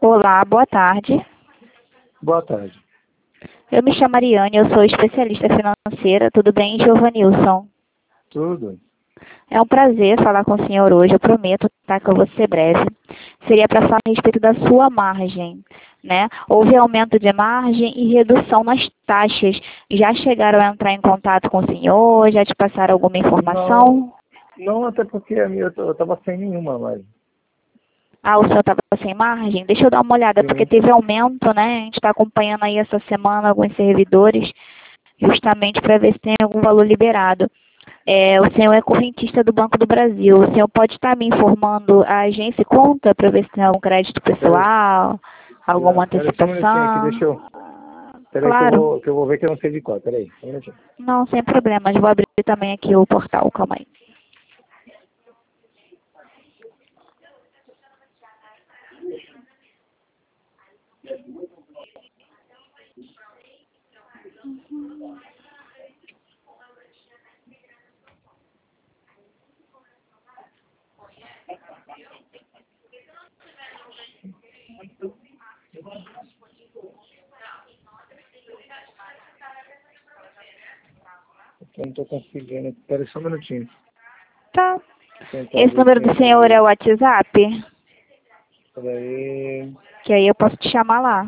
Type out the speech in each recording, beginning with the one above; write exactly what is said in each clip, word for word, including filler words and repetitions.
Olá, boa tarde. Boa tarde. Eu me chamo Ariane, eu sou especialista financeira. Tudo bem, Giovanilson? Tudo. É um prazer falar com o senhor hoje. Eu prometo, tá, que eu vou ser breve. Seria para falar a respeito da sua margem, né? Houve aumento de margem e redução nas taxas. Já chegaram a entrar em contato com o senhor? Já te passaram alguma informação? Não, não até porque a minha, eu estava sem nenhuma mais. Ah, o senhor estava sem margem? Deixa eu dar uma olhada, porque Sim. teve aumento, né? A gente está acompanhando aí essa semana alguns servidores, justamente para ver se tem algum valor liberado. É, o senhor é correntista do Banco do Brasil. O senhor pode estar me informando a agência e conta para ver se tem algum crédito pessoal, alguma Peraí só um minutinho aqui, antecipação? deixa eu... Peraí que eu Claro. vou, que eu vou ver que eu não sei de qual. Peraí, só um minutinho. Não, sem problemas. Vou abrir também aqui o portal, calma aí. Eu não estou conseguindo. Peraí só um minutinho. Tá. Vou tentar Esse ver número se do eu senhor é o vejo. WhatsApp? Peraí. Que aí eu posso te chamar lá.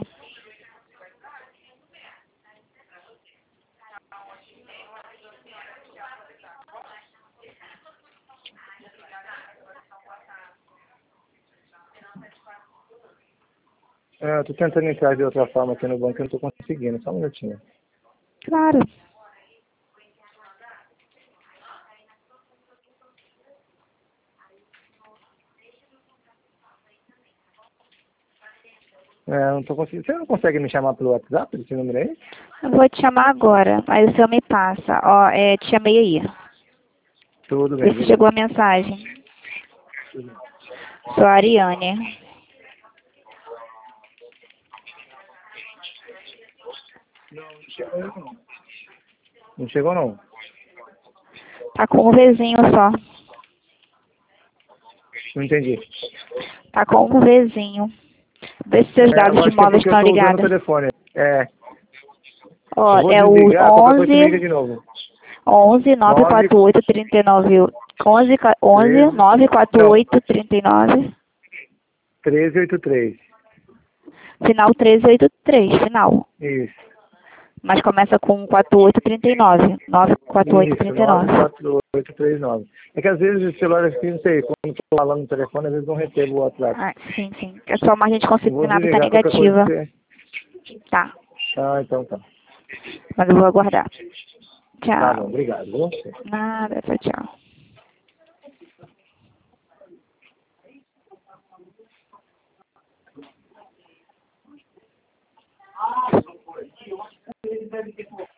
É, eu tô tentando entrar de outra forma aqui no banco e não estou conseguindo. Só um minutinho. Claro. É, eu não tô conseguindo. Você não consegue me chamar pelo WhatsApp desse número aí? Eu vou te chamar agora, aí o senhor me passa. Ó, é, te chamei aí. Tudo bem, Vê se beleza. chegou a mensagem. Sou a Ariane. Não, não chegou não. Não chegou não. Tá com um Vzinho só. Não entendi. Tá com um Vzinho. Vê se seus É, dados eu de acho que é móveis porque eu estão estou usando o ligados. telefone. É, Ó, eu vou é o desligar, qualquer coisa você me liga onze, de novo. onze, nove Nove, quatro oito, trinta e nove, onze, onze, treze, nove quatro não, oito, trinta e nove, treze oitenta e três. final treze oitenta e três, final. Isso. Mas começa com quatro oito trinta e nove, nove quatro oito Isso, trinta e nove. nove quatro oito três nove. É que às vezes o celular aqui, não sei, quando eu tô falando no telefone, às vezes não recebo o WhatsApp. Ah, sim, sim. A sua margem de Eu vou consignado tá desligar qualquer coisa que negativa. você... Tá, Ah, então tá. mas eu vou aguardar. Tá bom, Tchau. obrigado. Viu? Nada, tchau, tchau.